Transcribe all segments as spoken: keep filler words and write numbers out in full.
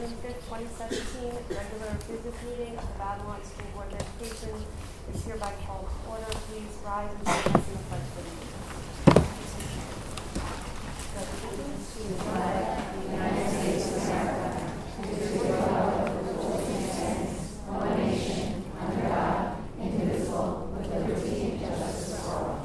June fifth, twenty seventeen, regular business meeting of the Babylon School Board of Education is hereby called to order. Please rise and join us in the pledge of allegiance. To the flag of the United States of America, and to the republic for which it stands, one nation, under God, indivisible, with liberty and justice for all.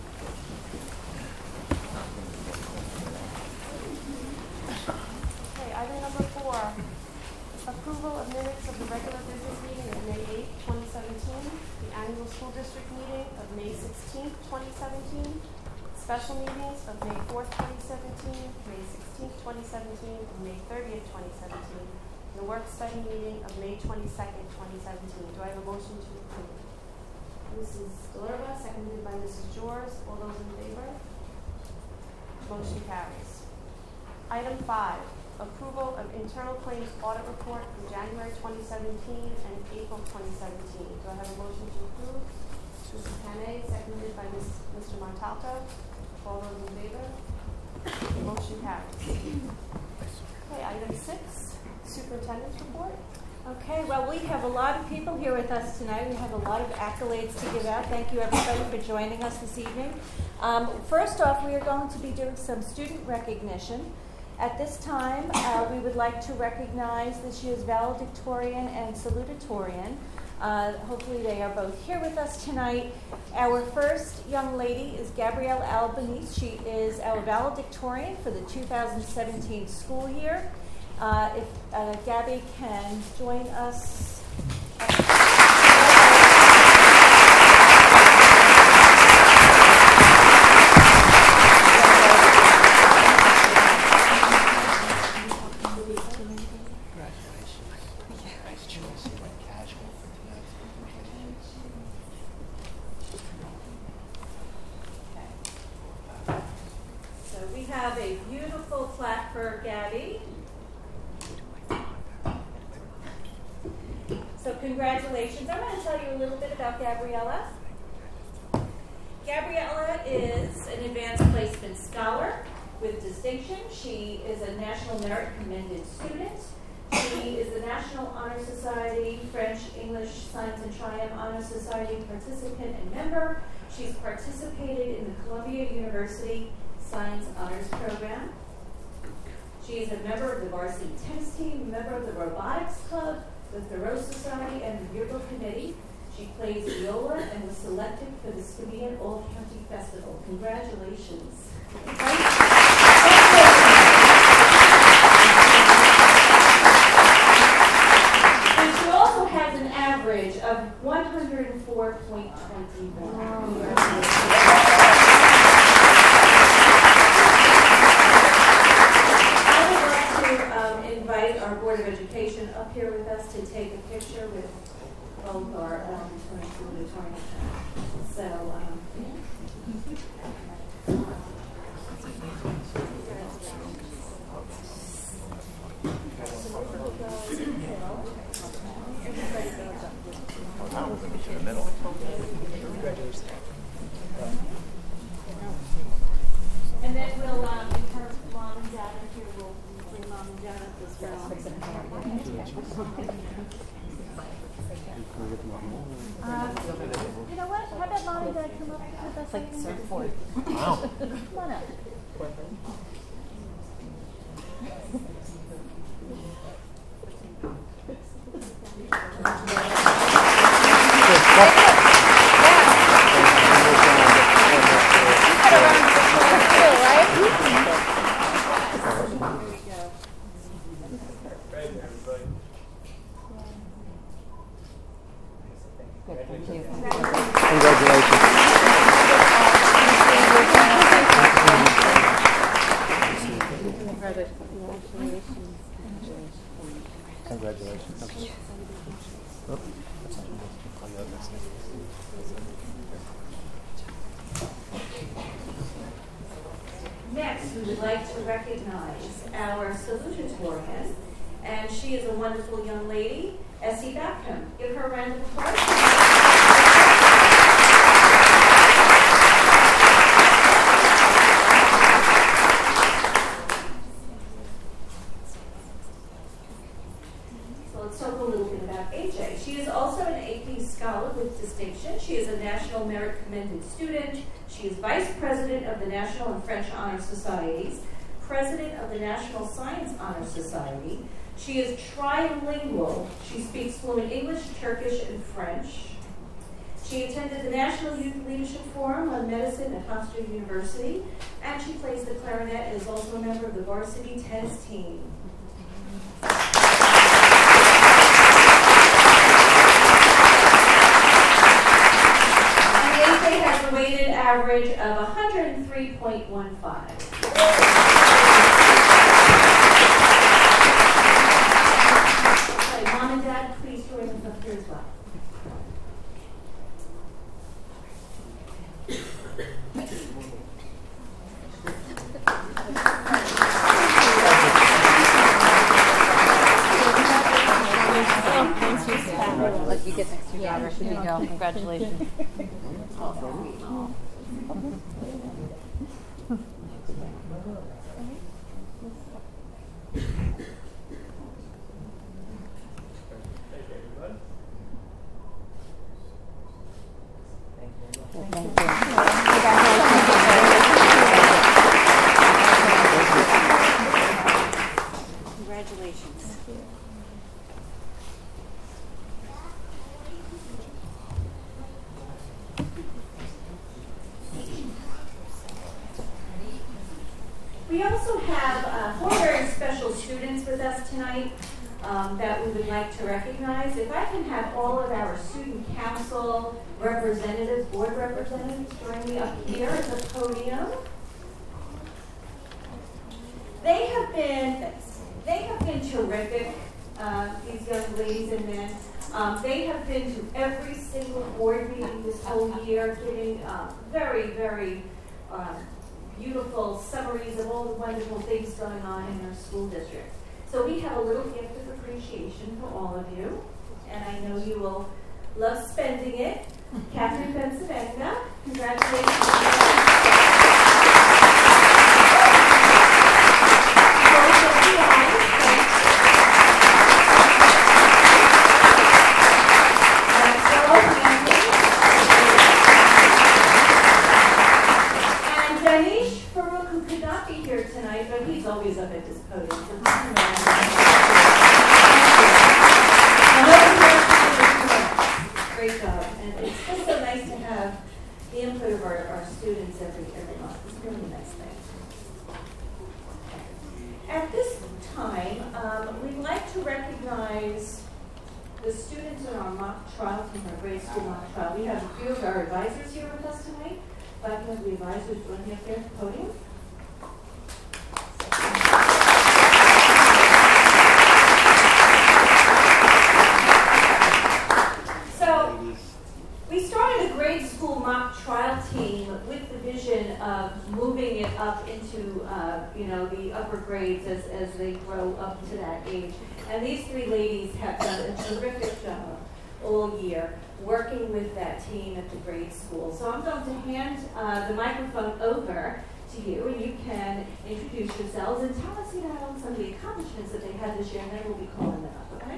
Okay, item number four, approval of minutes of the regular business meeting of May eighth, twenty seventeen, the annual school district meeting of May sixteenth, twenty seventeen, special meetings of May fourth, twenty seventeen, May sixteenth, twenty seventeen, and May thirtieth, twenty seventeen, and the work study meeting of May twenty-second, twenty seventeen. Do I have a motion to approve? Missus Delorva, seconded by Missus Jors. All those in favor? Motion carries. Item five, approval of internal claims audit report from January twenty seventeen and April twenty seventeen. Do I have a motion to approve? Missus Panay, seconded by Miz Mister Montalto. All those in favor? Motion carries. Okay, item six, superintendent's report. Okay, well, we have a lot of people here with us tonight. We have a lot of accolades to give out. Thank you, everybody, for joining us this evening. Um, first off, we are going to be doing some student recognition. At this time, uh, we would like to recognize this year's valedictorian and salutatorian. Uh, hopefully they are both here with us tonight. Our first young lady is Gabrielle Albanese. She is our valedictorian for the two thousand seventeen school year. Uh, if uh, Gabby can join us. Have a beautiful plaque for Gabby. So congratulations. I'm going to tell you a little bit about Gabriella. Gabriella is an advanced placement scholar with distinction. She is a National Merit Commended student. She is the National Honor Society, French, English, Science, and Triumph Honor Society participant and member. She's participated in the Columbia University Science Honors Program. She is a member of the varsity tennis team, member of the robotics club, the Thoreau Society, and the Bureau Committee. She plays viola and was selected for the Scabian All-County Festival. Congratulations. And she also has an average of one hundred four point two one. Invite our Board of Education up here with us to take a picture with both our valedictorian and salutatorian. So, um, Now we're going to the middle. and then we'll, um, if her mom and dad are here, we'll bring mom and dad up as well. Uh, you know what? How about mom and dad come up with us? Like surfboard. Wow. Come on up. Next, we would like to recognize our salutatorian, and she is a wonderful young lady, Essie Backham. Give her a round of applause. let's talk a little bit about A J. She is also an A P Scholar with distinction. She is a National Merit Commended Student. She is Vice President of the National and French Honor Societies, President of the National Science Honor Society. She is trilingual. She speaks fluent English, Turkish, and French. She attended the National Youth Leadership Forum on Medicine at Hofstra University, and she plays the clarinet and is also a member of the varsity tennis team. And A J has a weighted average of one hundred three point one five. Mom and Dad, please join us up here as well. Look, you get next to your daughter. Here you go. Congratulations. Congratulations. We also have uh, four very special students with us tonight um, that we would like to recognize. If I can have all of our student council representatives, board representatives, join me up here at the podium. They have been, they have been terrific, uh, these young ladies and men. Um, they have been to every single board meeting this whole year, giving uh, very, very uh, beautiful summaries of all the wonderful things going on in our school district. So we have a little gift of appreciation for all of you, and I know you will love spending it. Catherine Bensavenga, congratulations. He's always up at this podium. Great job. And it's just so nice to have the input of our, our students every, every month. It's a really nice thing. At this time, um, we'd like to recognize the students in our mock trial, from our grade school mock trial. We have a few of our advisors here with us tonight. If I can have the advisors join me up there at the podium. Mock trial team with the vision of moving it up into, uh, you know, the upper grades as, as they grow up to that age. And these three ladies have done a terrific job all year working with that team at the grade school. So I'm going to hand uh, the microphone over to you, and you can introduce yourselves and tell us, you know, some of the accomplishments that they had this year, and then we'll be calling them up, okay?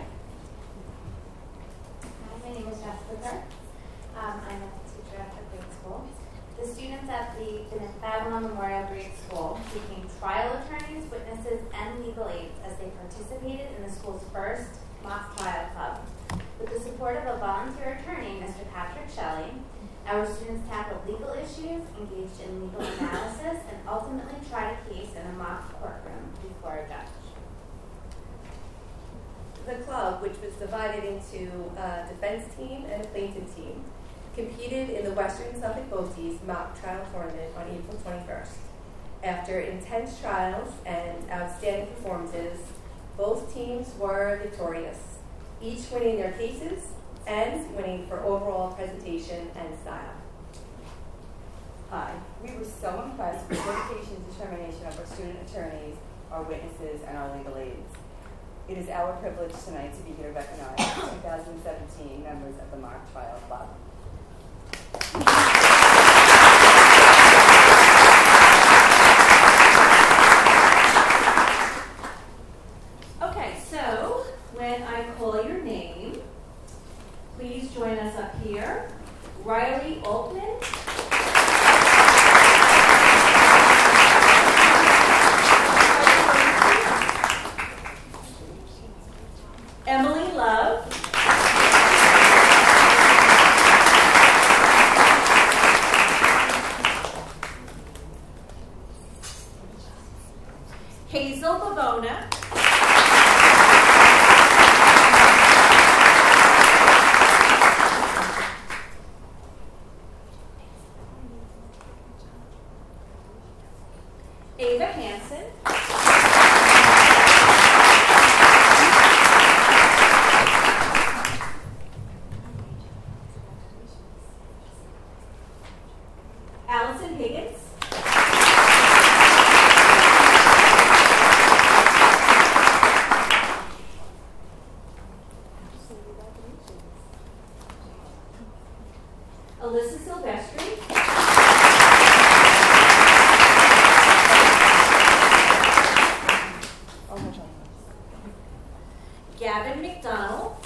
Hi, my name is Jessica Kirk. Um, I'm a teacher at the grade school. The students at the Babylon Memorial Grade School became trial attorneys, witnesses, and legal aids as they participated in the school's first mock trial club. With the support of a volunteer attorney, Mister Patrick Shelley, our students tackled legal issues, engaged in legal analysis, and ultimately tried a case in a mock courtroom before a judge. The club, which was divided into a defense team and a plaintiff team, competed in the Western Suffolk Boaties mock trial tournament on April twenty-first. After intense trials and outstanding performances, both teams were victorious, each winning their cases and winning for overall presentation and style. Hi, we were so impressed with the dedication and determination of our student attorneys, our witnesses, and our legal aids. It is our privilege tonight to be here to recognize the two thousand seventeen members of the Mock Trial Club. Okay, so when I call your Pavona. Ava Hansen. Allison Higgins. Alyssa Silvestri. Gavin McDonald.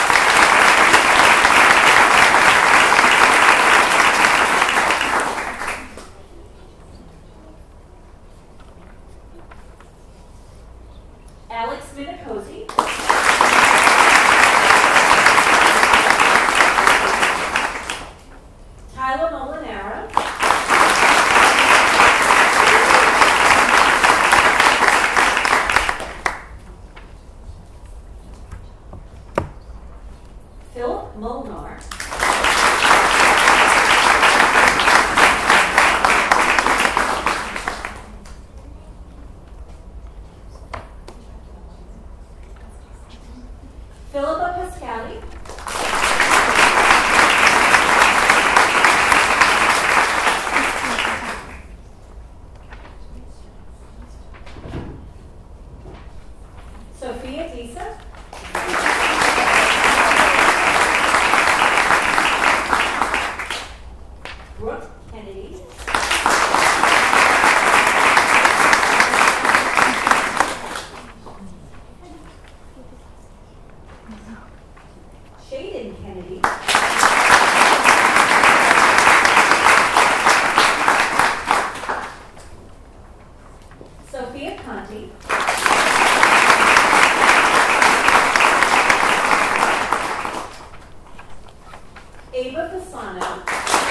Alex Minicosi. Tyler Molinaro. Philip Molnar. Philippa Pascali. Sophia Disa. Brooke Kennedy. Shaden Kennedy. Sophia Conti. Ava Fasano.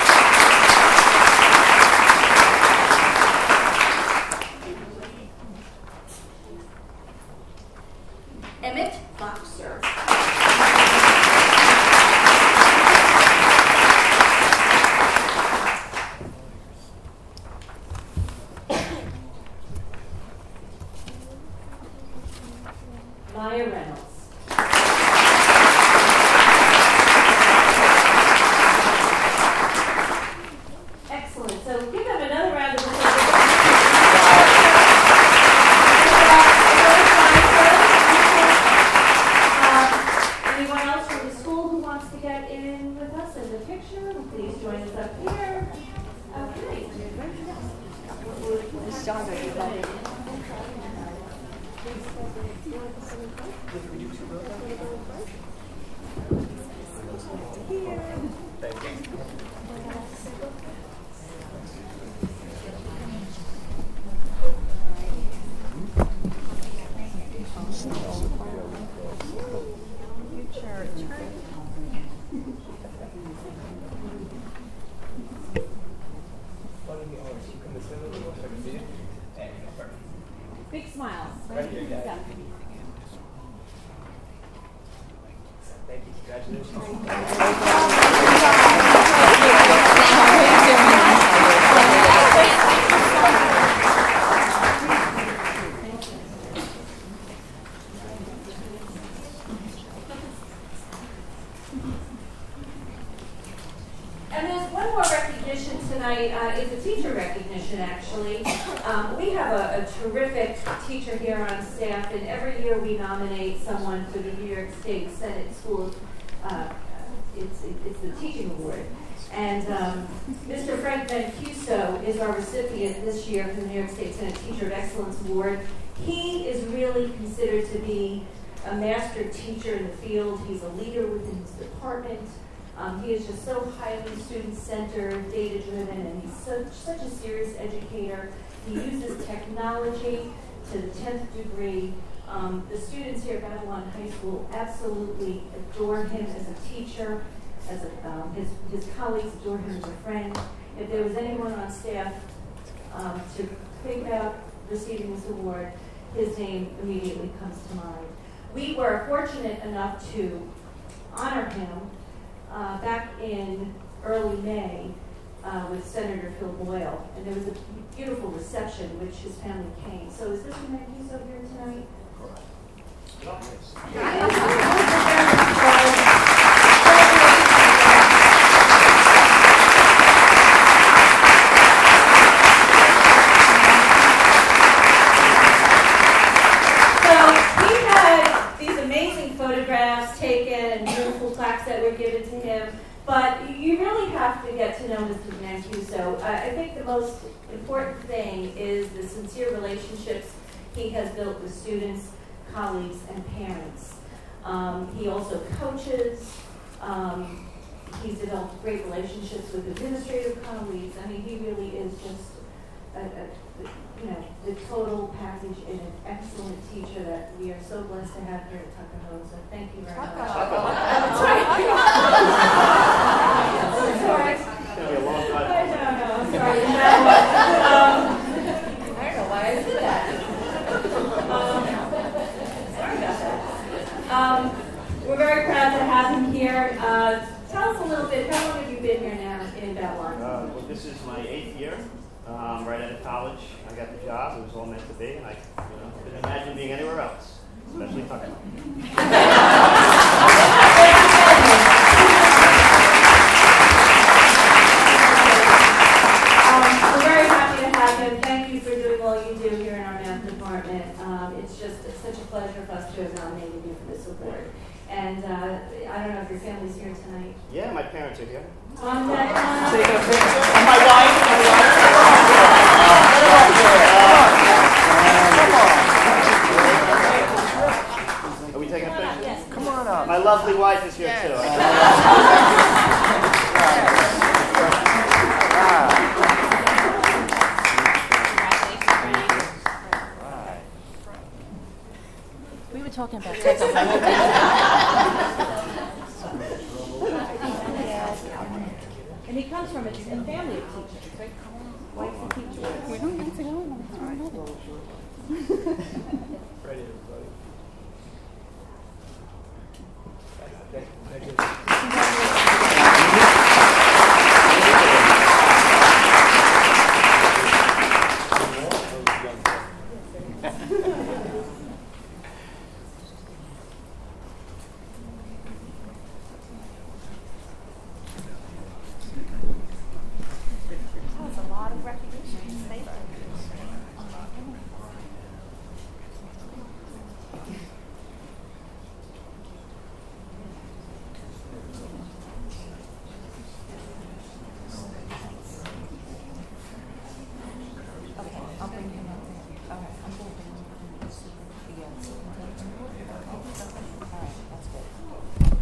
Emmett Boxer. Maya Reynolds. Excellent. So give them another round of applause. Anyone else from the school who wants to get in with us in the picture, please join us up here. Okay. Big smile. Right here, guys. Yeah. Thank you. Congratulations. And there's one more recognition tonight. Uh, it's a teacher recognition, actually. Um, we have a, a terrific teacher here on staff, and every year we nominate someone for the New York State Senate School. Uh, it's, it's the Teaching Award. And um, Mister Frank Mancuso is our recipient this year for the New York State Senate Teacher of Excellence Award. He is really considered to be a master teacher in the field. He's a leader within his department. Um, he is just so highly student-centered, data-driven, and he's such, such a serious educator. He uses technology to the tenth degree. Um, the students here at Babylon High School absolutely adore him as a teacher. As a, um, his, his colleagues adore him as a friend. If there was anyone on staff um, to think about receiving this award, his name immediately comes to mind. We were fortunate enough to honor him uh, back in early May uh, with Senator Phil Boyle, and there was a beautiful reception which his family came. So is Mister Mancuso over here tonight? Photographs taken and beautiful plaques that were given to him, but you really have to get to know Mister Mancuso. Uh, I think the most important thing is the sincere relationships he has built with students, colleagues, and parents. Um, he also coaches. Um, he's developed great relationships with administrative colleagues. I mean, he really is just a, a you know, the total package and an excellent teacher that we are so blessed to have here at Tuckahoe. So thank you very much. Sorry. Sorry. It's going to be a long time. I know, no, I'm sorry. um, I don't know why I did that. um, sorry about that. Um, we're very proud to have him here. Uh, tell us a little bit, how long have you been here now in Babylon? Uh, well, this is my eighth year. Um, right out of college, I got the job. It was all meant to be, and I, you know, couldn't imagine being anywhere else, especially Tuckahoe. um, we're very happy to have him. Thank you for doing all you do here in our math department. Um, it's just it's such a pleasure for us to have nominated you for this award. And uh, I don't know if your family's here tonight. Yeah, my parents are here. Um, that, uh, Take a picture. And my wife. My wife. Are we taking a picture? Yes. Come on up. My lovely wife is here too. We were talking about and he comes from a, a family of teachers, right? Wife's a teacher. We don't need to go in Ready, everybody. That was a lot of recognition. Thank you. Okay, I'll bring him up there. Okay, I'm going to bring him up there. Yes. All right, that's good.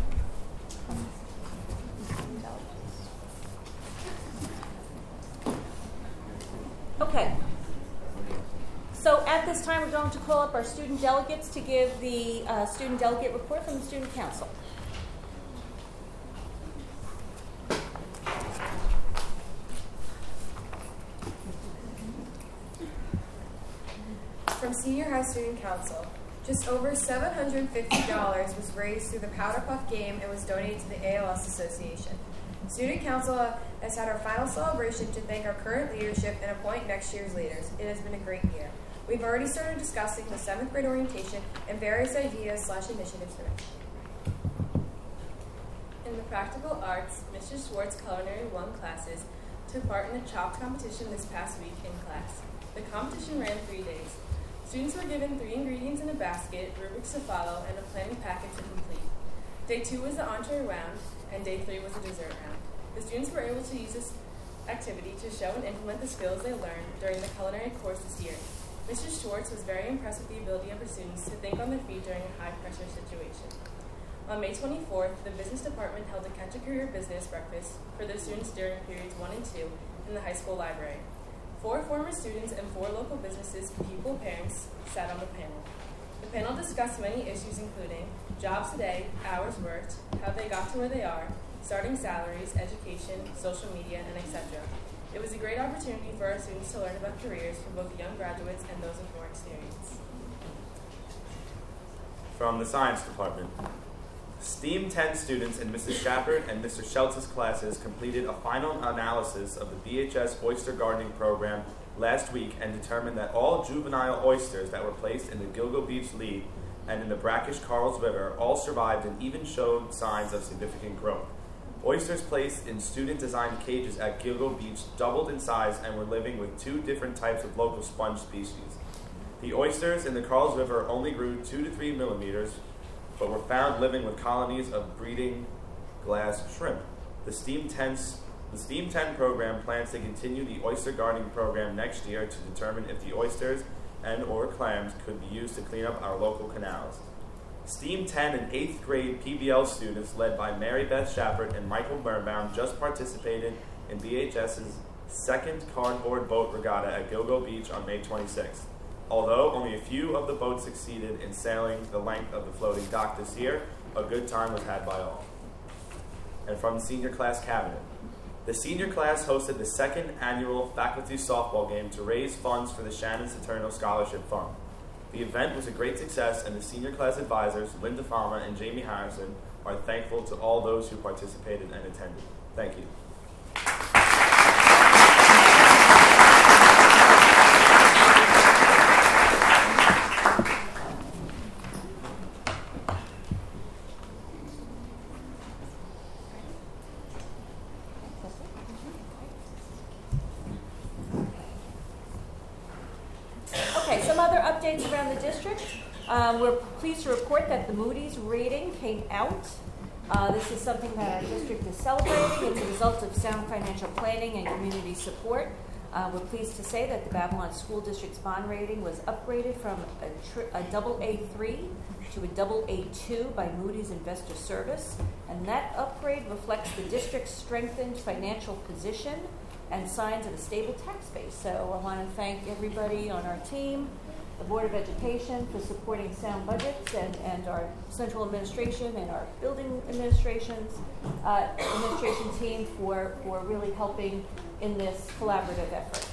Okay. So at this time, we're going to call up our student delegates to give the uh, student delegate report from the Student Council. From Senior High Student Council, just over seven hundred fifty dollars was raised through the Powder Puff game and was donated to the A L S Association. Student Council has had our final celebration to thank our current leadership and appoint next year's leaders. It has been a great year. We've already started discussing the seventh grade orientation and various ideas slash initiatives for next year. In the practical arts, Missus Schwartz Culinary One classes took part in the Chopped competition this past week in class. The competition ran three days. Students were given three ingredients in a basket, rubrics to follow, and a planning packet to complete. Day two was the entree round, and day three was the dessert round. The students were able to use this activity to show and implement the skills they learned during the culinary course this year. Missus Schwartz was very impressed with the ability of her students to think on their feet during a high-pressure situation. On May twenty-fourth, the business department held a Catch a Career Business breakfast for the students during periods one and two in the high school library. Four former students and four local businesses, pupil parents, sat on the panel. The panel discussed many issues including jobs today, hours worked, how they got to where they are, starting salaries, education, social media, and et cetera. It was a great opportunity for our students to learn about careers for both young graduates and those with more experience. from the science department. STEAM ten students in Missus Shepard and Mister Schultz's classes completed a final analysis of the B H S oyster gardening program last week and determined that all juvenile oysters that were placed in the Gilgo Beach lead and in the brackish Carls River all survived and even showed signs of significant growth. Oysters placed in student-designed cages at Gilgo Beach doubled in size and were living with two different types of local sponge species. The oysters in the Carls River only grew two to three millimeters, but were found living with colonies of breeding glass shrimp. The STEAM ten, the STEAM ten program plans to continue the oyster gardening program next year to determine if the oysters and or clams could be used to clean up our local canals. STEAM ten and eighth grade P B L students led by Mary Beth Shepard and Michael Birnbaum just participated in B H S's second cardboard boat regatta at Gilgo Beach on May twenty-sixth. Although only a few of the boats succeeded in sailing the length of the floating dock this year, a good time was had by all. And from the senior class cabinet. The senior class hosted the second annual faculty softball game to raise funds for the Shannon Saturno Scholarship Fund. The event was a great success, and the senior class advisors, Linda Fama and Jamie Harrison, are thankful to all those who participated and attended. Thank you. Around the district. Um, we're pleased to report that the Moody's rating came out. Uh, this is something that our district is celebrating. It's a result of sound financial planning and community support. Uh, we're pleased to say that the Babylon School District's bond rating was upgraded from a, tri- a double A three to a double A two by Moody's Investor Service, and that upgrade reflects the district's strengthened financial position and signs of a stable tax base. So I want to thank everybody on our team, the Board of Education for supporting sound budgets, and, and our central administration and our building administrations, uh, administration team for, for really helping in this collaborative effort.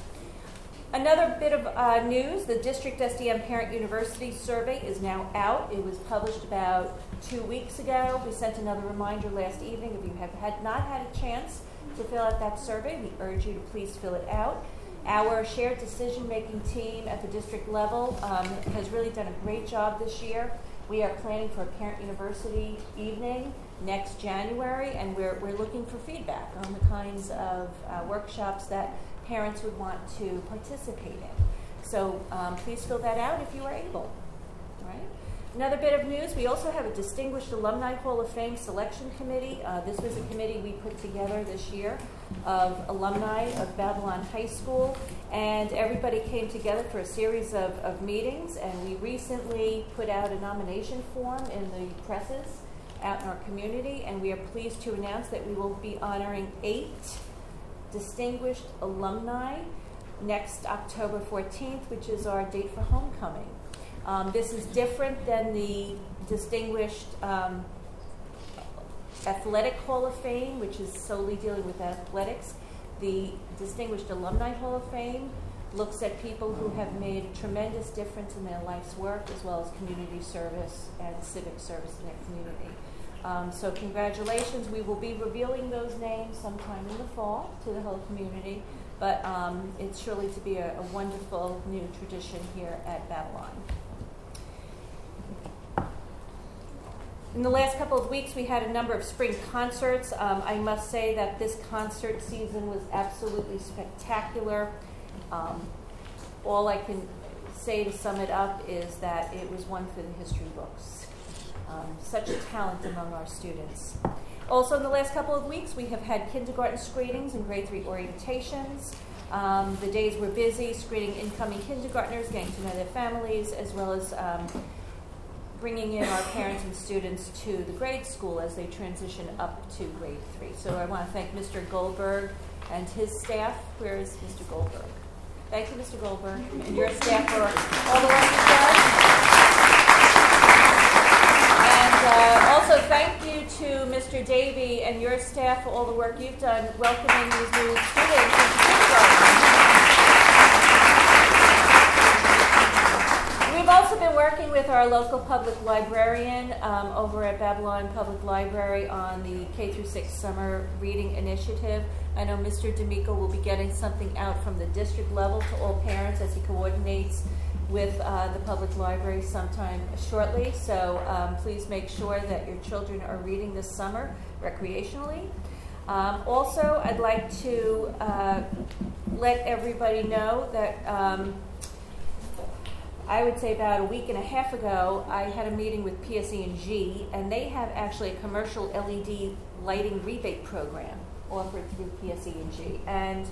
Another bit of uh, news, the District S D M Parent University survey is now out. It was published about two weeks ago. We sent another reminder last evening. If you have had not had a chance to fill out that survey, we urge you to please fill it out. Our shared decision-making team at the district level um, has really done a great job this year. We are planning for a parent university evening next January, and we're, we're looking for feedback on the kinds of uh, workshops that parents would want to participate in. So um, please fill that out if you are able. All right. Another bit of news, we also have a Distinguished Alumni Hall of Fame Selection Committee. Uh, this was a committee we put together this year of alumni of Babylon High School, and everybody came together for a series of, of meetings, and we recently put out a nomination form in the presses out in our community, and we are pleased to announce that we will be honoring eight distinguished alumni next October fourteenth, which is our date for homecoming. Um, this is different than the Distinguished um, Athletic Hall of Fame, which is solely dealing with athletics. The Distinguished Alumni Hall of Fame looks at people who have made a tremendous difference in their life's work, as well as community service and civic service in their community. Um, so congratulations. We will be revealing those names sometime in the fall to the whole community, but um, it's surely to be a, a wonderful new tradition here at Babylon. In the last couple of weeks, we had a number of spring concerts. Um, I must say that this concert season was absolutely spectacular. Um, all I can say to sum it up is that it was one for the history books. Um, such a talent among our students. Also, in the last couple of weeks, we have had kindergarten screenings and grade three orientations. Um, the days were busy screening incoming kindergartners, getting to know their families, as well as um, bringing in our parents and students to the grade school as they transition up to grade three. So I want to thank Mister Goldberg and his staff. Where is Mister Goldberg? Thank you, Mister Goldberg, and your staff for all the work you've done. And uh, also thank you to Mister Davey and your staff for all the work you've done welcoming these new students into kindergarten. We've also been working with our local public librarian um, over at Babylon Public Library on the K through six Summer Reading Initiative. I know Mister D'Amico will be getting something out from the district level to all parents as he coordinates with uh, the public library sometime shortly. So um, please make sure that your children are reading this summer recreationally. Um, also, I'd like to uh, let everybody know that um, I would say about a week and a half ago, I had a meeting with P S E and G, and they have actually a commercial L E D lighting rebate program offered through P S E and G. And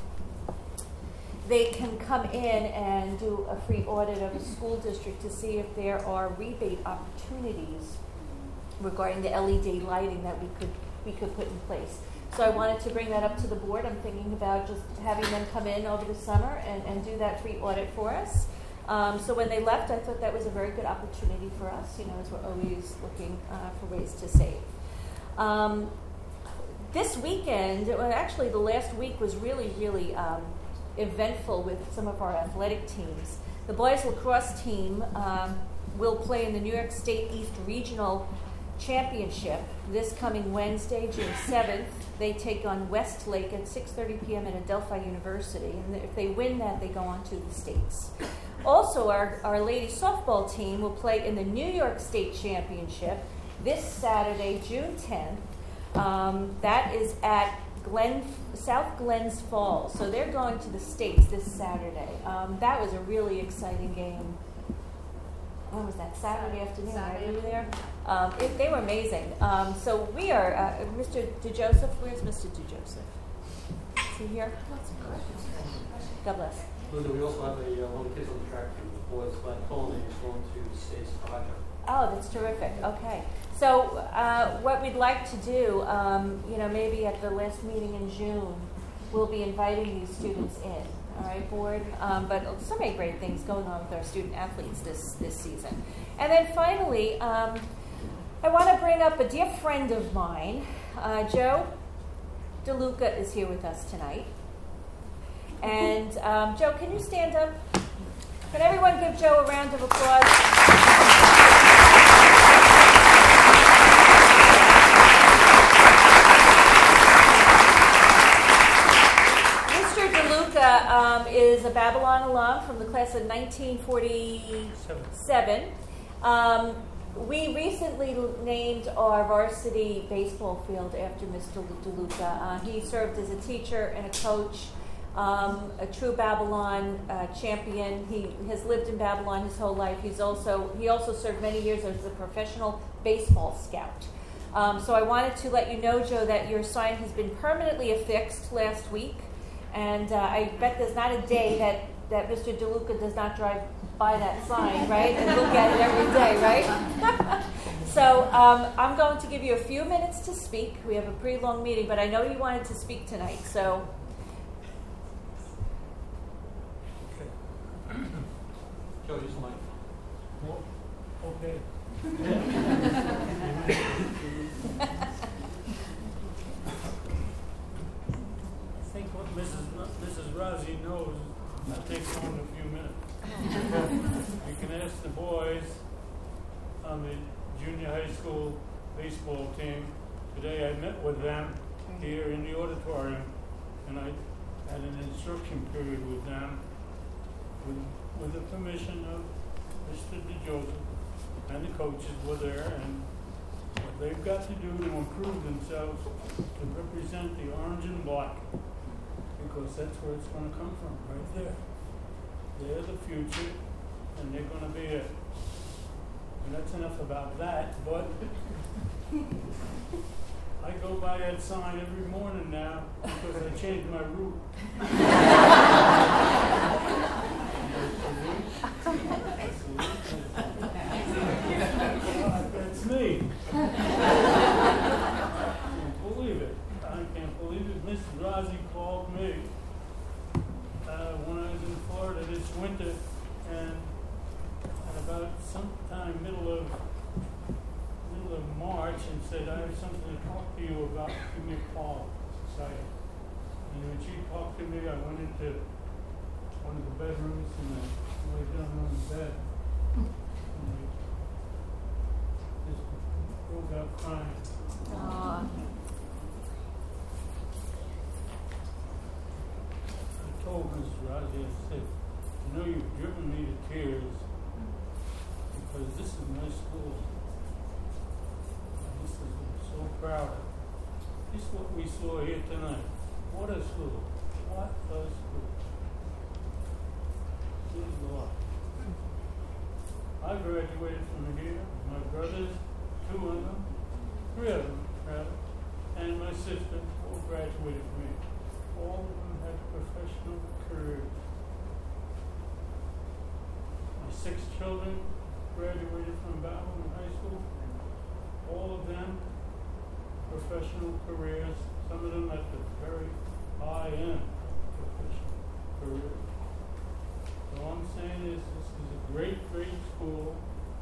they can come in and do a free audit of a school district to see if there are rebate opportunities regarding the L E D lighting that we could we could put in place. So I wanted to bring that up to the board. I'm thinking about just having them come in over the summer and, and do that free audit for us. Um, so when they left, I thought that was a very good opportunity for us, you know, as we're always looking uh, for ways to save. Um, this weekend, well, actually the last week was really, really um, eventful with some of our athletic teams. The boys lacrosse team um, will play in the New York State East Regional Championship this coming Wednesday, June seventh. They take on Westlake at six thirty p.m. at Adelphi University. And if they win that, they go on to the States. Also, our, our ladies softball team will play in the New York State Championship this Saturday, June tenth. Um, that is at Glen, South Glens Falls. So they're going to the States this Saturday. Um, that was a really exciting game. When was that? Saturday afternoon, Saturday. right? You were there? Um, it, they were amazing. Um, so we are, uh, Mister DeJoseph, where's Mister DeJoseph? Is he here? God bless. Linda, we also have a, uh, one of the kids on the track team, the boys, Black Colony, is going to the States project. Oh, that's terrific. Okay. So uh, what we'd like to do, um, you know, maybe at the last meeting in June, we'll be inviting these students in. All right, board. Um, but so many great things going on with our student athletes this, this season. And then finally, um, I want to bring up a dear friend of mine. Uh, Joe DeLuca is here with us tonight. And um, Joe, can you stand up? Can everyone give Joe a round of applause? Mister DeLuca um, is a Babylon alum from the class of nineteen forty-seven. Um, we recently named our varsity baseball field after Mister DeLuca. Uh, he served as a teacher and a coach. Um, a true Babylon uh, champion. He has lived in Babylon his whole life. He's also he also served many years as a professional baseball scout. Um, so I wanted to let you know, Joe, that your sign has been permanently affixed last week, and uh, I bet there's not a day that, that Mister DeLuca does not drive by that sign, right, and look at it every day, right? So um, I'm going to give you a few minutes to speak. We have a pretty long meeting, but I know you wanted to speak tonight, so. Joe, use the mic. Well, okay. I think what Missus Ro- Missus Rozzi knows, that takes only a few minutes. You can ask the boys on the junior high school baseball team. Today I met with them here in the auditorium, and I had an instruction period with them. With, with the permission of Mister DeJoseph, and the coaches were there, and what they've got to do to improve themselves to represent the orange and black, because that's where it's going to come from, right there. They're the future, and they're going to be it. And that's enough about that, but I go by that sign every morning now because I changed my route. That's me. I can't believe it. I can't believe it. Missus Rozzi called me uh, when I was in Florida this winter, and at about sometime middle of middle of March, and said, "I have something to talk to you about. Give me a call." So, and when she talked to me, I went into one of the bedrooms and I lay down on the bed. without crying. Aw. I told Missus Razi, I said, you know, you've driven me to tears because this is my school. And this is, I'm so proud of. This is what we saw here tonight. What a school. What a school. Please Lord. I graduated from here. My brothers, two of them, three of them, rather, and my sister all graduated from here. All of them had professional careers. My six children graduated from Bowman High School. All of them professional careers, some of them at the very high end of professional careers. So all I'm saying is this is a great, great school.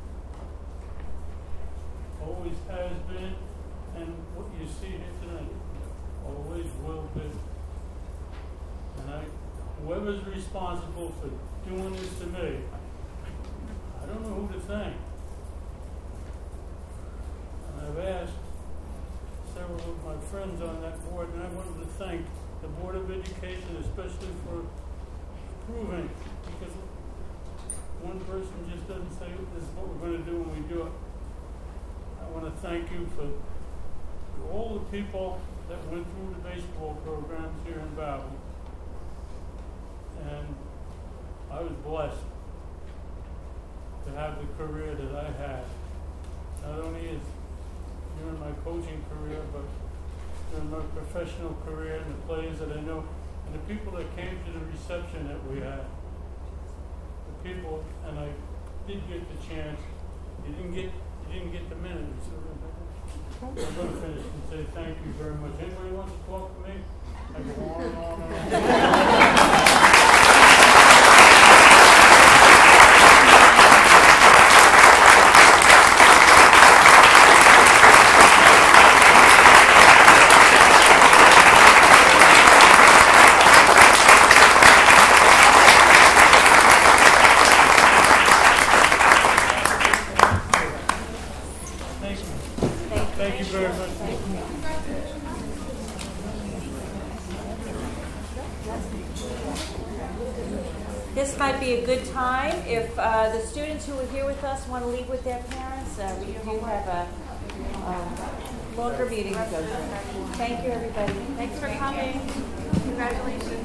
Always has been, and what you see here tonight always will be. And I, whoever's responsible for doing this to me, I don't know who to thank. And I've asked several of my friends on that board, and I wanted to thank the Board of Education, especially for approving, because one person just doesn't say this is what we're going to do when we do it. I want to thank you for all the people that went through the baseball programs here in Bowman. And I was blessed to have the career that I had. Not only is during my coaching career, but during my professional career and the players that I know, and the people that came to the reception that we had. The people, and I did get the chance. You didn't get, you didn't get the minute. So I'm going to finish and say thank you very much. Anybody wants to talk to me? I go on and on and on. This might be a good time if uh, the students who are here with us want to leave with their parents. Uh, we do have a um, longer meeting to go through. Thank you, everybody. Thanks for coming. Congratulations.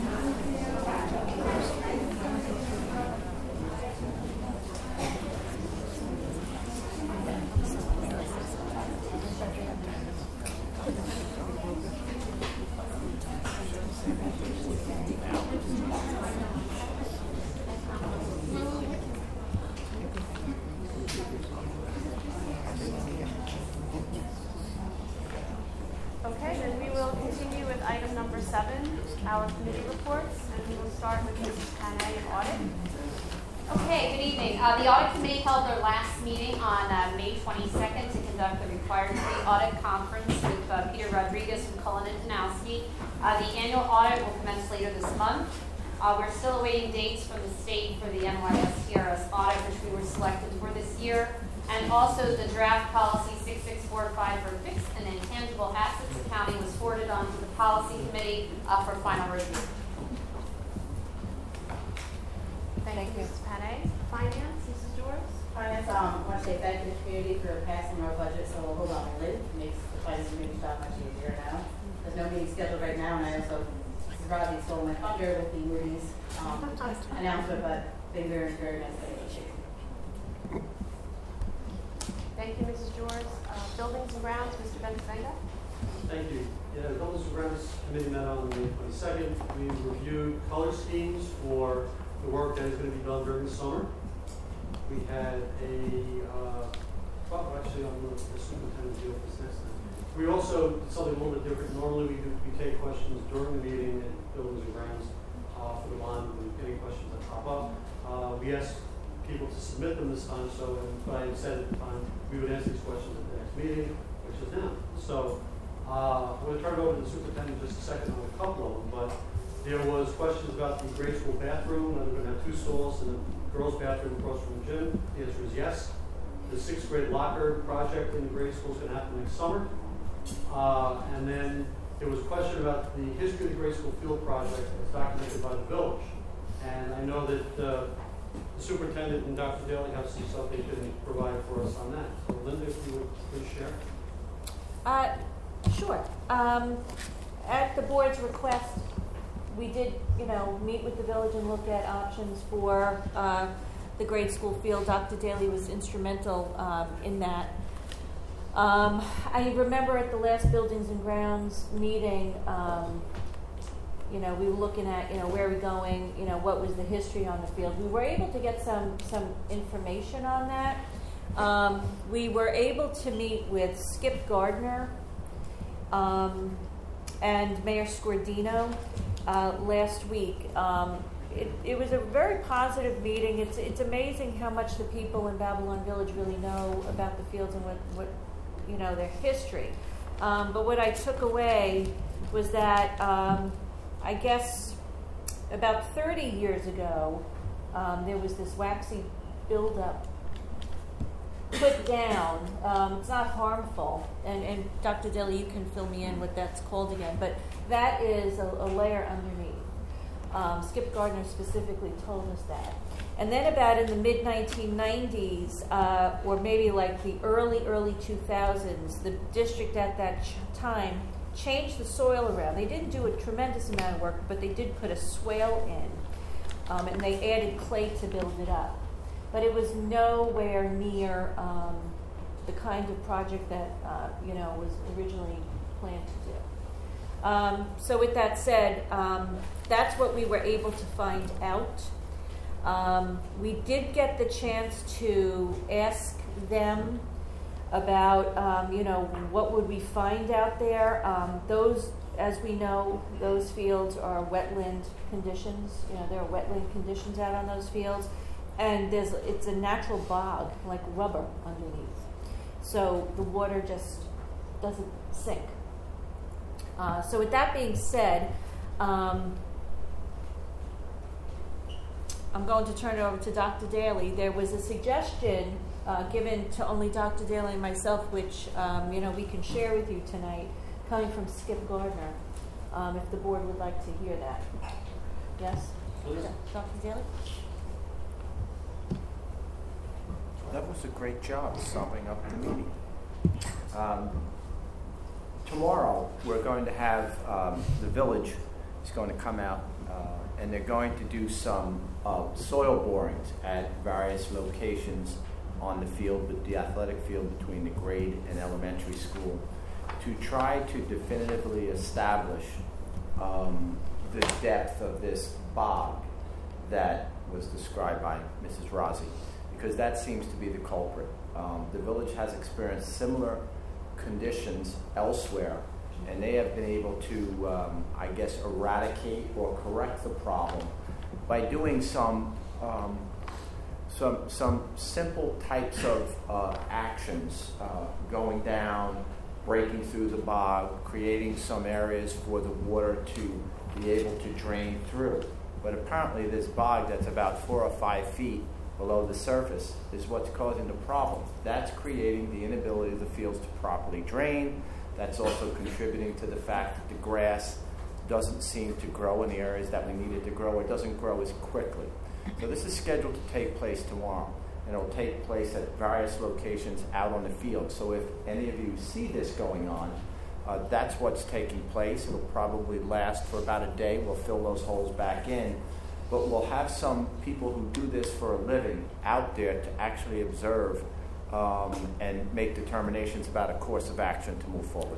Okay, then we will continue with item number seven, our committee reports, and we will start with Missus Panay in audit. Okay, good evening. Uh, the audit committee held their last meeting on uh, May twenty-second to conduct the required pre-audit conference with uh, Peter Rodriguez from Cullen and Danowski. Uh, the annual audit will commence later this month. Uh, we're still awaiting dates from the state for the N Y S T R S audit, which we were selected for this year, and also the draft policy six six four five for fixed and intangible assets accounting was forwarded on to the policy committee uh, for final review. Thank you, Missus Panay. Finance, Missus George. Finance, um, I want to say thank you to the community for passing our budget so we'll hold on a lid. It makes the finance committee job much easier now. There's no meeting scheduled right now, and I also, Missus Razi stole my thunder with the Moody's um, announcement, but they very, very nice thing. Thank you, Missus George. Uh, Buildings and Grounds, Mister Benzenga. Thank you. Yeah, the Buildings and Grounds Committee met on May twenty-second. We reviewed color schemes for the work that is going to be done during the summer. We had a, uh, well, actually, I'm going to the superintendent's deal with this next time. We also did something a little bit different. Normally, we do we take questions during the meeting at Buildings and Grounds uh, for the bond, and any questions that pop up. Uh, we asked people to submit them this time, so but I said at the time we would answer these questions at the next meeting, which is now. So uh, I'm going to turn it over to the superintendent in just a second on a couple of them, but there was questions about the grade school bathroom, whether we're going to have two stalls in the girls' bathroom across from the gym. The answer is yes. the sixth grade locker project in the grade school is going to happen next summer. Uh, and then there was a question about the history of the grade school field project as documented by the village. And I know that uh, the superintendent and Doctor Daly have some stuff they can provide for us on that. So Linda, if you would please share. Uh, sure. Um, at the board's request, we did, you know, meet with the village and look at options for uh, the grade school field. Doctor Daly was instrumental um, in that. Um, I remember at the last Buildings and Grounds meeting, um, you know, we were looking at, you know, where are we going, you know, what was the history on the field. We were able to get some, some information on that. Um, we were able to meet with Skip Gardner um, and Mayor Scordino uh, last week. Um, it, it was a very positive meeting. It's, it's amazing how much the people in Babylon Village really know about the fields and what, what you know, their history. Um, but what I took away was that um, I guess about thirty years ago, um, there was this waxy buildup put down. Um, it's not harmful, and, and Doctor Daly, you can fill me in what that's called again, but that is a, a layer underneath. Um, Skip Gardner specifically told us that. And then about in the mid nineteen nineties, uh, or maybe like the early, early two thousands, the district at that ch- time changed the soil around. They didn't do a tremendous amount of work, but they did put a swale in, um, and they added clay to build it up. But it was nowhere near um, the kind of project that uh, you know was originally planned to do. Um, so with that said, um, that's what we were able to find out. Um, we did get the chance to ask them about, um, you know, what would we find out there. Um, those, as we know, those fields are wetland conditions. You know, there are wetland conditions out on those fields. And there's, it's a natural bog, like rubber underneath. So the water just doesn't sink. Uh, so with that being said, um, I'm going to turn it over to Doctor Daly. There was a suggestion uh, given to only Doctor Daly and myself, which um, you know we can share with you tonight, coming from Skip Gardner. Um, if the board would like to hear that, yes, Please. Doctor Daly. That was a great job summing up the meeting. Um, tomorrow, we're going to have um, the village is going to come out uh, and they're going to do some uh, soil borings at various locations on the field, but the athletic field between the grade and elementary school, to try to definitively establish um, the depth of this bog that was described by Missus Rossi, because that seems to be the culprit. Um, the village has experienced similar conditions elsewhere, and they have been able to, um, I guess, eradicate or correct the problem by doing some um, some some simple types of uh, actions, uh, going down, breaking through the bog, creating some areas for the water to be able to drain through. But apparently this bog that's about four or five feet below the surface is what's causing the problem. That's creating the inability of the fields to properly drain. That's also contributing to the fact that the grass doesn't seem to grow in the areas that we need it to grow, or doesn't grow as quickly. So this is scheduled to take place tomorrow, and it will take place at various locations out on the field. So if any of you see this going on, uh, that's what's taking place. It'll probably last for about a day. We'll fill those holes back in. But we'll have some people who do this for a living out there to actually observe um, and make determinations about a course of action to move forward.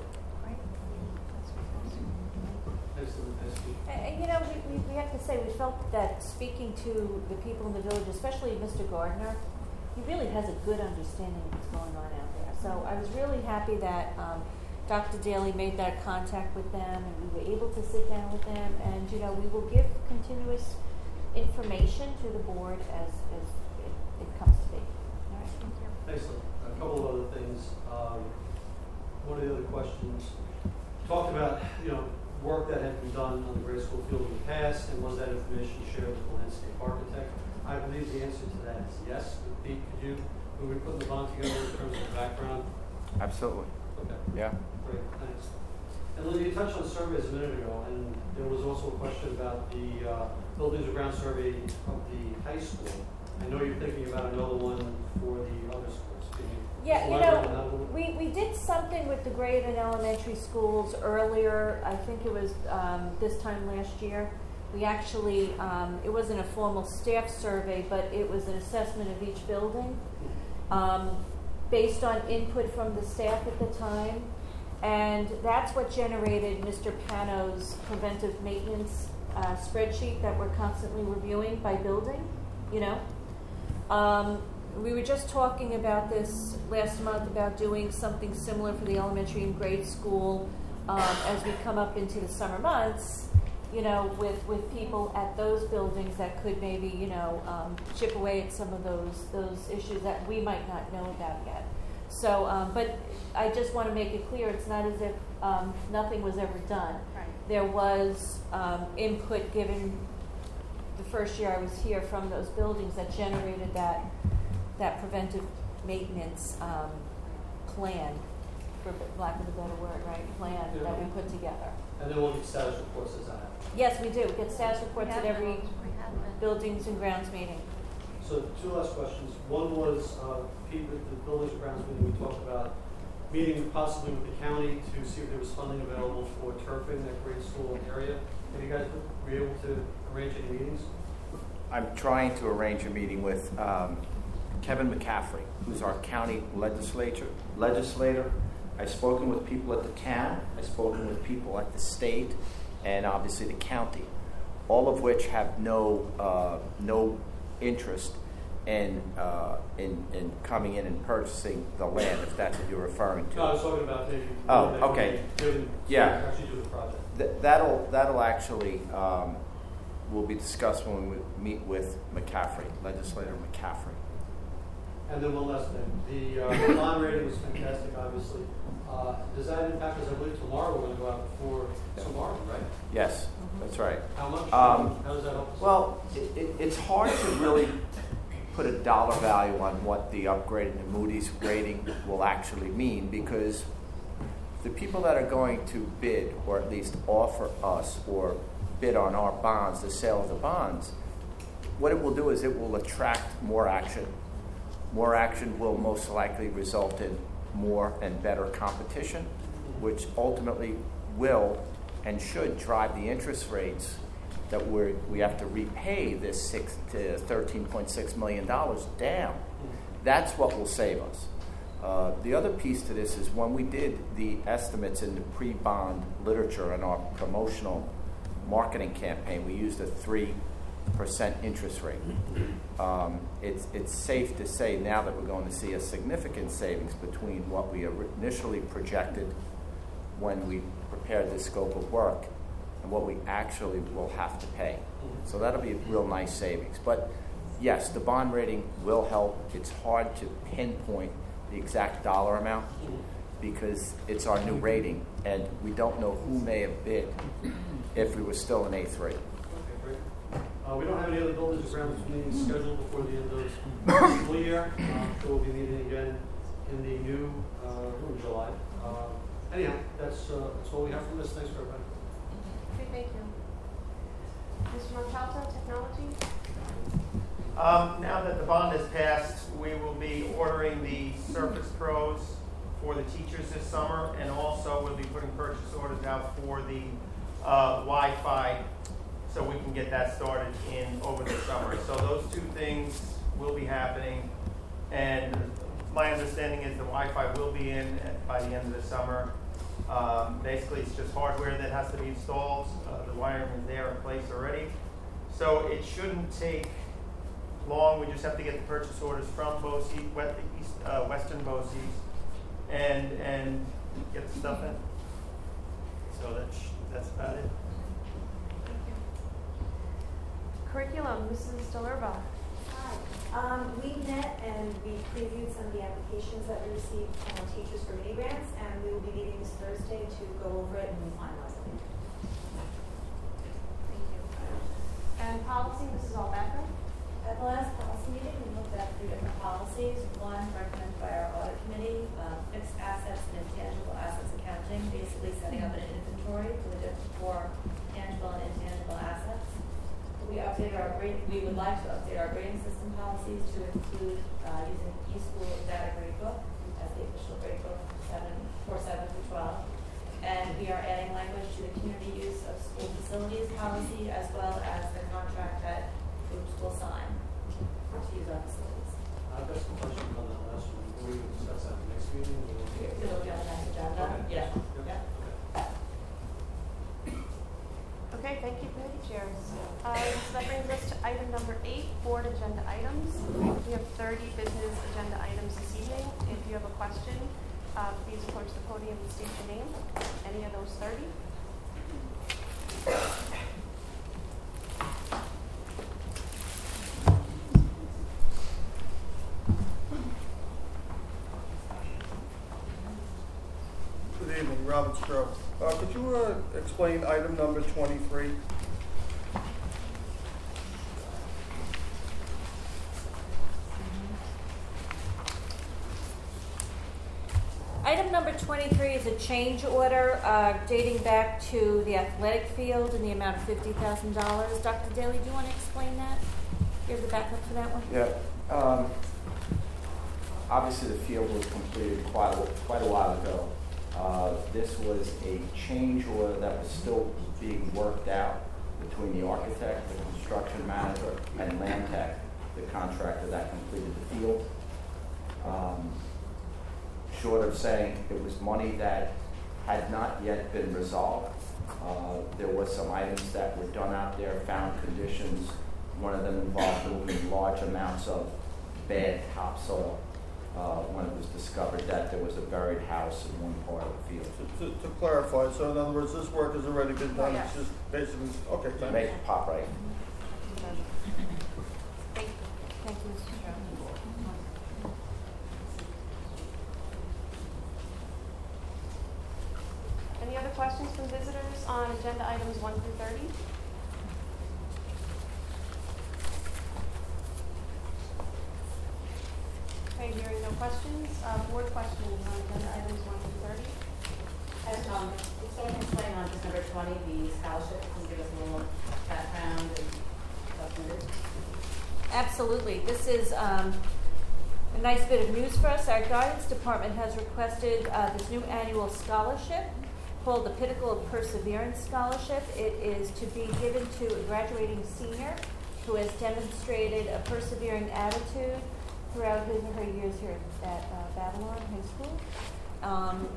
And, you know, we, we, we have to say, we felt that speaking to the people in the village, especially Mister Gardner, he really has a good understanding of what's going on out there. So I was really happy that um, Doctor Daly made that contact with them, and we were able to sit down with them, and, you know, we will give continuous information to the board as, as it, it comes to be. All right, thank you. Excellent. A couple of other things. Um, one of the other questions talked about, you know, work that had been done on the grade school field in the past, and was that information shared with the landscape architect? I believe the answer to that is yes. Pete, could you will we put the bond together in terms of the background? Absolutely. Okay. Yeah. Great, thanks. And Linda, you touched on surveys a minute ago, and there was also a question about the uh, buildings and ground survey of the high school. I know you're thinking about another one for the other schools. Can you Yeah, you elaborate on that a know, little bit? we, we did something with the grade and elementary schools earlier. I think it was um, this time last year. We actually, um, it wasn't a formal staff survey, but it was an assessment of each building um, based on input from the staff at the time. And that's what generated Mister Pano's preventive maintenance uh, spreadsheet that we're constantly reviewing by building, you know. Um, we were just talking about this last month about doing something similar for the elementary and grade school um, as we come up into the summer months, you know, with, with people at those buildings that could maybe, you know, um, chip away at some of those those issues that we might not know about yet. So, um, but I just want to make it clear, it's not as if um, nothing was ever done. Right. There was um, input given the first year I was here from those buildings that generated that that preventive maintenance um, plan, for lack of a better word, right? Plan Yeah. that we put together. And then we'll get status reports as that happens. Yes, we do. We get status reports at every buildings and grounds meeting. So two last questions. One was, uh, Pete, with the buildings and grounds meeting, we talked about meeting possibly with the county to see if there was funding available for turfing that grade school area. Have you guys been able to arrange any meetings? I'm trying to arrange a meeting with um, Kevin McCaffrey, who's our county legislature legislator. I've spoken with people at the town. I've spoken with people at the state, and obviously the county, all of which have no uh, no interest in, uh, in in coming in and purchasing the land, if that's what you're referring to. No, I was talking about maybe. Oh, maybe okay. Given Yeah. to actually do the project. Th- that'll that'll actually um, will be discussed when we meet with McCaffrey, Legislator McCaffrey. And then one last thing. The uh, bond rating was fantastic, obviously. Uh, does that impact, because I believe tomorrow we're going to go out before tomorrow, right? Yes, that's right. How much? Um, How does that help us? Well, it, it, it's hard to really put a dollar value on what the upgrade in the Moody's rating will actually mean, because the people that are going to bid, or at least offer us or bid on our bonds, the sale of the bonds, what it will do is it will attract more action. More action will most likely result in more and better competition, which ultimately will and should drive the interest rates that we we have to repay this six to thirteen point six million dollars down. That's what will save us. Uh, the other piece to this is when we did the estimates in the pre-bond literature and our promotional marketing campaign, we used a three percent interest rate. Um, it's it's safe to say now that we're going to see a significant savings between what we initially projected when we prepared this scope of work and what we actually will have to pay. So that'll be a real nice savings. But yes, the bond rating will help. It's hard to pinpoint the exact dollar amount because it's our new rating and we don't know who may have bid if we were still in A three. Okay, great. Uh, we don't have any other buildings and grounds meetings scheduled before the end of the school year. Uh, I'm sure we'll be meeting again in the new uh, in July. Uh, anyhow, that's uh, that's all we have from this. Thanks for everybody. Okay, thank you. Mister Montalto, technology? Um, now that the bond has passed, we will be ordering the Surface Pros for the teachers this summer, and also we'll be putting purchase orders out for the uh, Wi-Fi, so we can get that started in over the summer. So those two things will be happening, and my understanding is the Wi-Fi will be in by the end of the summer. Um, basically, it's just hardware that has to be installed. Uh, the wiring is there in place already, so it shouldn't take long. We just have to get the purchase orders from BOCES, West, East, uh, Western BOCES, and and get the stuff in. So that's that's about it. Curriculum, Missus Delerba. Hi. Um, we met and we previewed some of the applications that we received from our teachers for mini grants, and we will be meeting this Thursday to go over it and finalize it. Thank you. And policy, Missus Albecker. At the last policy meeting, we looked at three different policies. One recommended by our audit committee, uh, fixed assets and intangible assets accounting, basically setting up an inventory for the different for tangible and intangible assets. We updated our grade, we would like to update our grading system policies to include uh, using eSchool data gradebook as the official gradebook seven, for seven through twelve. And we are adding language to the community use of school facilities policy as well as the contract that groups will sign to use our facilities. I've got some questions on that last one. Will we discuss that in the next meeting? or- It'll be on the next agenda. Okay. Yeah. Yep. Yeah. Okay, thank you, committee chairs. Um, so that brings us to item number eight, board agenda items. We have thirty business agenda items this evening. If you have a question, uh, please approach the podium and state your name. Any of those thirty? Good evening, Robert Stroh. Uh, could you uh, explain item number twenty-three? Item number twenty-three is a change order uh, dating back to the athletic field in the amount of fifty thousand dollars. Doctor Daly, do you want to explain that? You have the backup for that one? Yeah. Um, obviously, the field was completed quite a, quite a while ago. Uh, this was a change order that was still being worked out between the architect, the construction manager, and Landtech, the contractor that completed the field. Um, short of saying it was money that had not yet been resolved. Uh, there were some items that were done out there, found conditions. One of them involved moving large amounts of bad topsoil uh, when it was discovered that there was a buried house in one part of the field. To, to, to clarify, so in other words, this work has already been done. Yes. It's just basically okay. To Thank make you. it pop right. Thank you. Thank you, Mister Stroh. Any other questions from visitors on agenda items one through thirty? Okay, hearing no questions, uh, board questions on agenda items one through thirty? And, um, if someone can explain on just number twenty, the scholarship, can you give us a little background and stuff with it? Absolutely. This is um, a nice bit of news for us. Our guidance department has requested uh, this new annual scholarship called the Pinnacle of Perseverance Scholarship. It is to be given to a graduating senior who has demonstrated a persevering attitude throughout his or her years here at uh, Babylon High School. Um,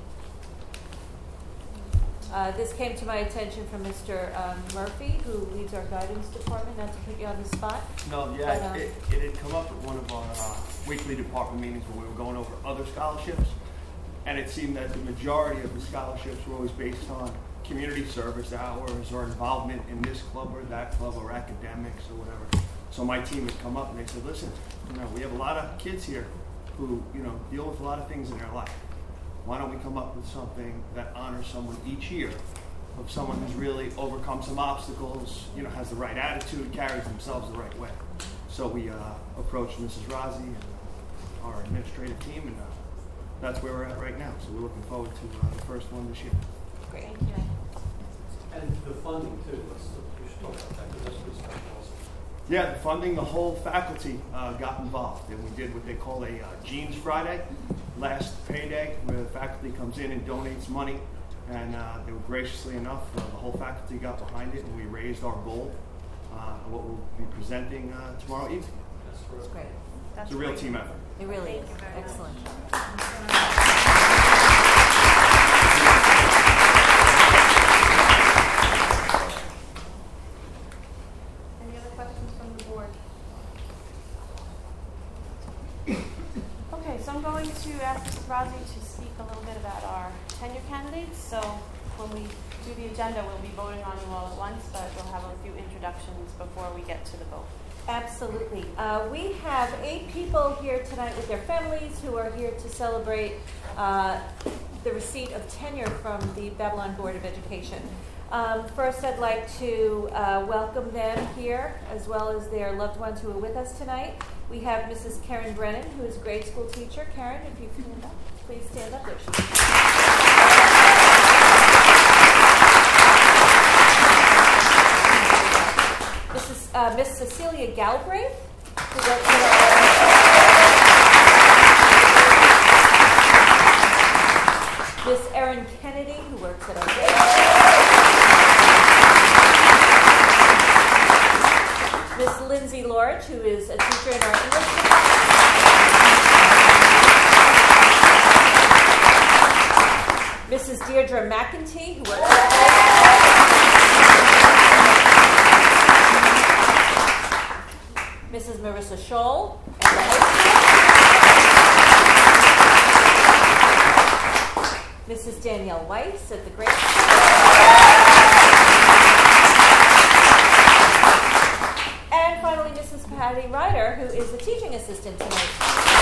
uh, this came to my attention from Mister Um, Murphy, who leads our guidance department. Not to put you on the spot. No, yeah, But, um, it, it had come up at one of our uh, weekly department meetings where we were going over other scholarships, and it seemed that the majority of the scholarships were always based on community service hours or involvement in this club or that club or academics or whatever. So my team had come up and they said, listen, you know, we have a lot of kids here who, you know, deal with a lot of things in their life. Why don't we come up with something that honors someone each year, of someone who's really overcome some obstacles, you know, has the right attitude, carries themselves the right way. So we uh, approached Missus Razi and our administrative team, and uh, that's where we're at right now. So we're looking forward to uh, the first one this year. Great, thank you. And the funding too, let's, we should talk about that, because that's pretty special also. Yeah, the funding, the whole faculty uh, got involved, and we did what they call a uh, Jeans Friday, last payday, where the faculty comes in and donates money, and uh, they were graciously enough, uh, the whole faculty got behind it, and we raised our goal, uh, what we'll be presenting uh, tomorrow evening. That's Great. It's a real team effort. It really is. Thank you very much. Excellent. Any other questions from the board? Okay, so I'm going to ask Missus Razi to speak a little bit about our tenure candidates. So when we do the agenda, we'll be voting on you all at once, but we'll have a few introductions before we get to the vote. Absolutely. Uh, we have eight people here tonight with their families who are here to celebrate uh, the receipt of tenure from the Babylon Board of Education. Um, first, I'd like to uh, welcome them here, as well as their loved ones who are with us tonight. We have Missus Karen Brennan, who is a grade school teacher. Karen, if you stand up, please stand up. There she is. This is uh, Miss Cecilia Galbraith, who works at our Miss Erin Kennedy, who works at our Miss Lindsay Lorge, who is a teacher in our English department. Missus Deirdre McEntee, who works at Missus Marissa Scholl, and Missus Danielle Weiss at the grade school. And finally, Missus Patty Ryder, who is the teaching assistant tonight.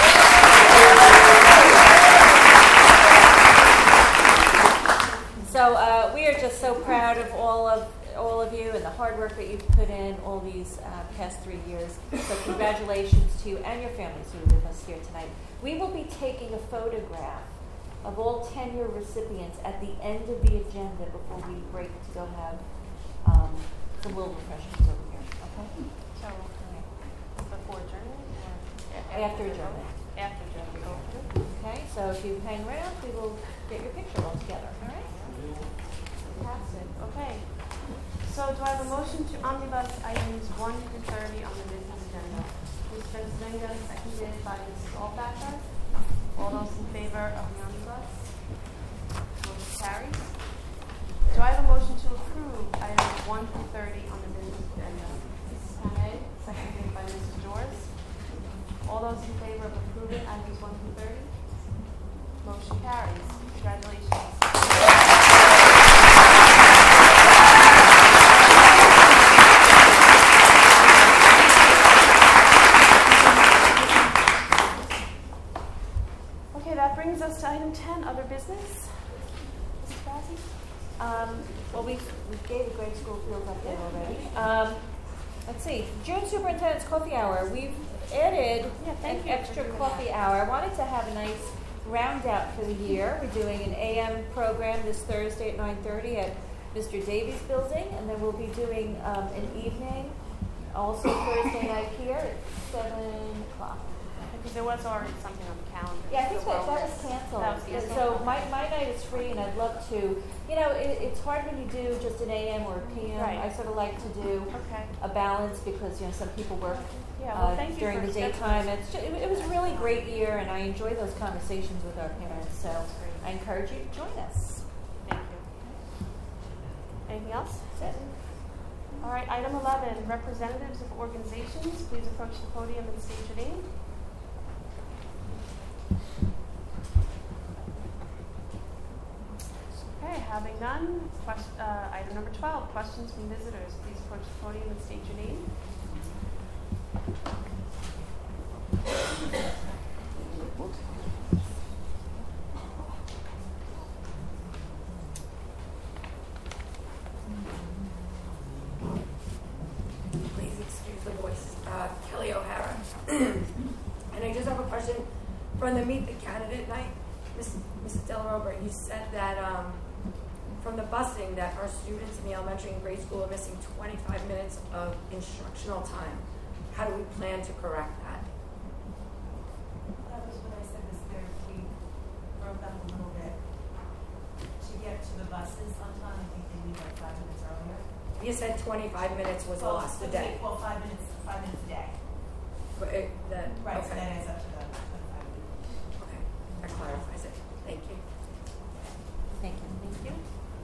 So uh, we are just so proud of all of all of you and the hard work that you've put in all these uh, past three years. So congratulations to you and your families who are with us here tonight. We will be taking a photograph of all tenure recipients at the end of the agenda before we break to go have um, some little refreshments over here. Okay? So, okay. Before adjournment or After adjournment. After adjournment. Okay, so if you hang around, we will get your picture all together. All right? Fantastic. Okay. So do I have a motion to omnibus items one through thirty on the business agenda? Mister Zenga, seconded by Missus Altbacher. All those in favor of the omnibus? Motion carries. Do I have a motion to approve items one through thirty on the business agenda? Missus Hamed, seconded by Missus George. All those in favor of approving items one through thirty? Motion carries. Congratulations. Okay, that brings us to item ten, other business. Missus Bazzi? Um, well, we we gave the grade school field update already. Um, let's see, June Superintendent's Coffee Hour. We've added Yeah, thank an you for extra doing coffee that. hour. I wanted to have a nice round out for the year. We're doing an A M program this Thursday at nine thirty at Mister Davies Building, and then we'll be doing um, an evening also Thursday night here at seven o'clock. Because there was already something on the calendar. Yeah, I think So that, we'll- that was canceled. That was And canceled. So my, my night is free, and I'd love to, you know, it, it's hard when you do just an A M or a P M. Right. I sort of like to do Okay. a balance because, you know, some people work Yeah, well, uh, thank you during for the scheduling. daytime. It's ju- it, it was a really great year, and I enjoy those conversations with our parents. So I encourage you to join us. Thank you. Anything else? That's it. All right, item eleven, representatives of organizations, please approach the podium and state your name. Okay, having none, quest, uh, item number twelve, questions from visitors, please approach the podium and state your name. Please excuse the voice. Uh, Kelly O'Hara. And I just have a question. From the Meet the Candidate night, Miz Missus Delaroba, you said that um, from the busing that our students in the elementary and grade school are missing twenty-five minutes of instructional time. How do we plan to correct that? That was what I said, was there, we broke up a little bit to get to the buses on time. I think they leave like five minutes earlier. You said twenty-five minutes was Well, lost a so day. take- Well, five minutes, five minutes a day. But it, that, Right, so okay. that adds up to the twenty-five minutes. Okay, that clarifies it. Thank you. Thank you. Thank you.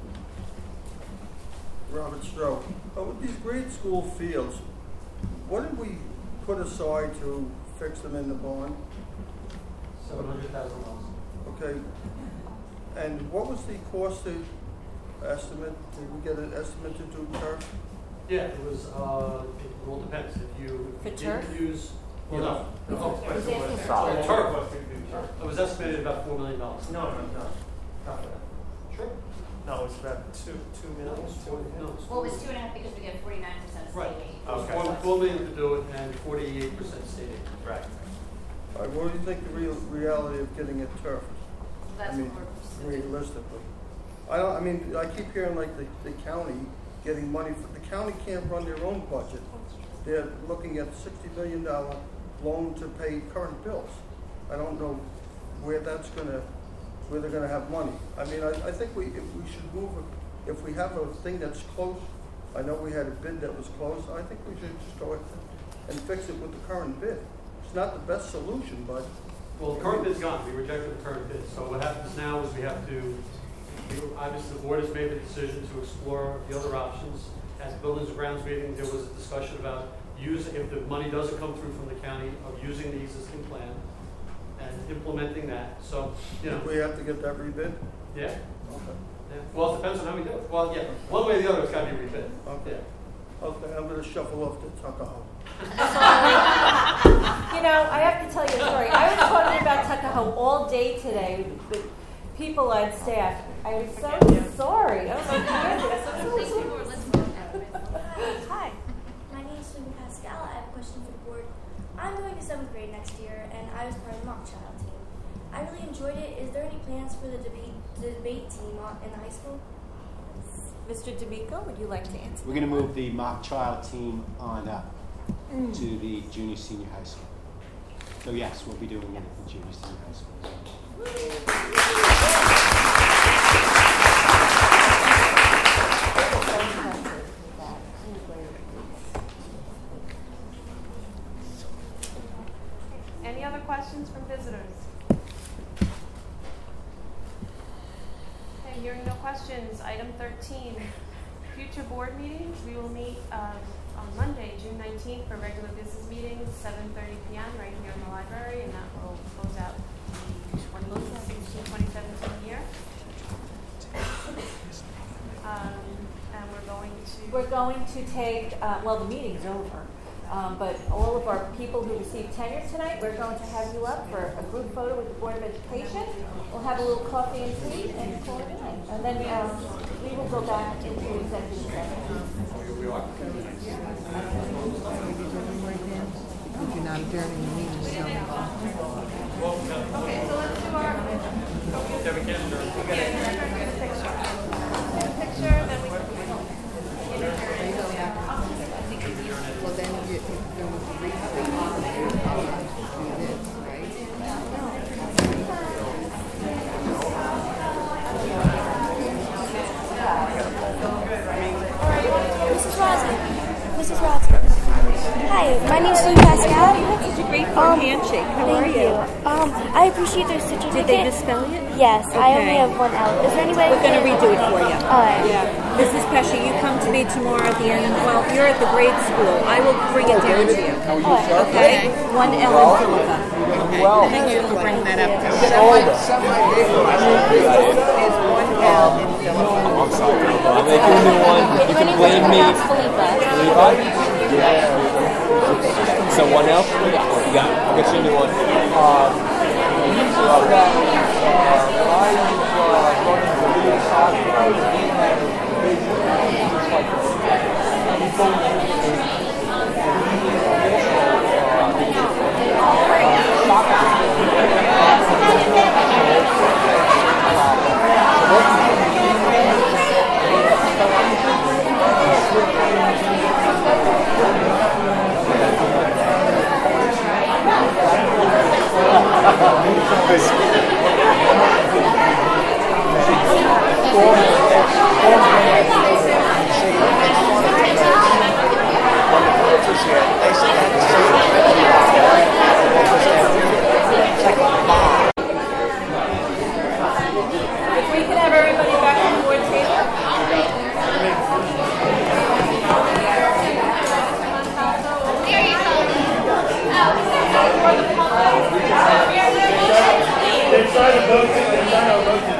Robert Stroh. Uh, with these grade school fields, what did we put aside to fix them in the barn? Seven hundred thousand dollars. Okay. And what was the cost to estimate? Did we get an estimate to do turf? Yeah, it was, uh, it all depends, if you For didn't turf? use, well, no. no. He's asking Sorry, solid. turf, it was estimated about four million dollars. No, no, no. Sure. No, it's about two, two million, two and a half. Well, it was two and a half because we get forty-nine percent state Right. aid. Okay. Four, four million to do it and forty-eight percent state aid. Right. All right, what do you think the real reality of getting it turfed? That's I mean, what we're pursuing. realistically. I don't, I mean, I keep hearing like the, the county getting money, for, the county can't run their own budget. They're looking at sixty million dollar loan to pay current bills. I don't know where that's gonna, where they're gonna have money. I mean, I, I think we, if we should move, it- if we have a thing that's close, I know we had a bid that was close, I think we should just go ahead and fix it with the current bid. It's not the best solution, but. Well, the current bid's gone. We rejected the current bid. So what happens now is we have to, we- obviously, the board has made the decision to explore the other options. At the Buildings and Grounds meeting, there was a discussion about using, if the money doesn't come through from the county, of using the existing plan and implementing that. So, you know. We have to get that rebid? Yeah. Okay. Yeah. Well, it depends on how we do it. Well, yeah, one way or the other, it's got to be rebid. Okay. Okay, I'm gonna shuffle off to Tuckahoe. You know, I have to tell you a story. I was talking about Tuckahoe all day today with people on staff. I was so sorry. I was like, Hi, my name is Sweden Pascal. I have a question for the board. I'm going to seventh grade next year, and I was part of the mock trial team. I really enjoyed it. Is there any plans for the debate, the debate team on, in the high school? Mister D'Amico, would you like to answer? We're going to move the mock trial team on up Mm. to the junior senior high school. So yes, we'll be doing it at the junior senior high school as well. Any other questions from visitors? Okay, hearing no questions. Item thirteen, future board meetings. We will meet um, on Monday, June nineteenth, for regular business meetings, seven thirty p.m. right here in the library, and that will close out the twenty sixteen twenty seventeen year. Um, and we're going to... We're going to take, uh, well, the meeting's over, um, but all of our people who received tenure tonight, we're going to have you up for a group photo with the Board of Education. We'll have a little coffee and tea and call it a night. And then um, we will go back into executive session. If you're not adjourning the meeting, so. Okay, so let's do our... Yeah, we can adjourn. Picture, then we can... Well, then you, if you want to read the do this, Missus Rossi. Missus Rossi. Hi, my name is Lou Pascal. Such a great firm Um, handshake. How thank are you? Um, I appreciate their certificate. Did they misspell it? Yes, I only Okay. have one L. Is there any way We're going to redo it for you. All right. Yeah. Missus Pesci, you come to me tomorrow at the end. Well, you're at the grade school. I will bring it down to you. How are you, sir? Okay? One L in silica. Okay. Well, Thank you. we'll bring that up. There's one L in silica. I'm sorry. I'll make you a new one. You can blame me. Felipa? Yeah. So one else? Yeah. You got it. I'll get you a new one. Um, these are that, uh, I was uh, running the lead soccer, I was in that division, just like If we could have everybody back on the board They're trying to vote. They're trying to vote.